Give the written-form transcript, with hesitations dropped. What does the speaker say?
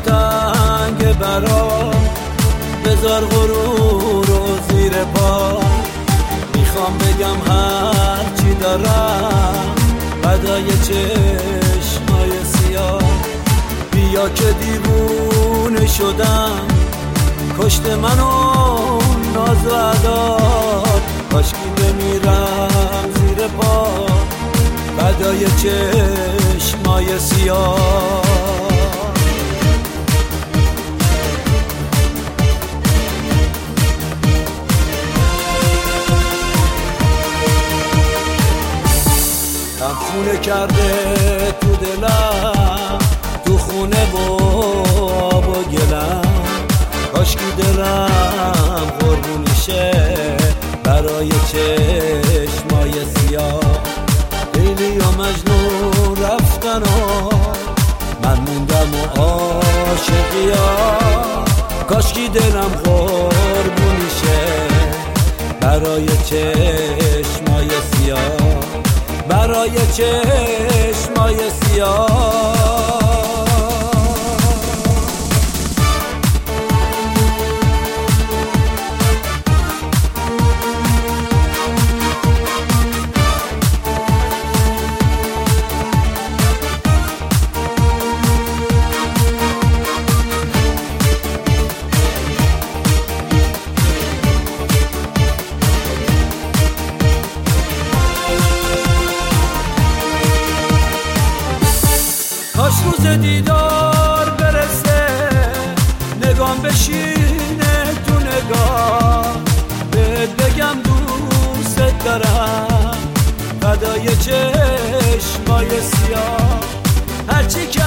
تنگ برا، بذار غرور رو زیر پا. میخوام بگم هر چی دارم بدای چشمای سیاه. بیا که دیوونه شدم، کشت منو ناز و عداد. کاشکی بمیرم زیر پا بدای چشمای سیاه. خونه کرده تو دلم، تو خونه و آب و گلم. کاشکی دلم قربونیشه برای چشمای سیاه. لیلی و مجنون رفتن و من موندم و عاشقیا. کاشکی دلم قربونیشه برای چشمای سیاه، برای چشمای سیاه. کاش روز دیدار برسه، نگام بشینه تو نگاه. بهت بگم دوست دارم فدای چشمای سیاه. هرچی که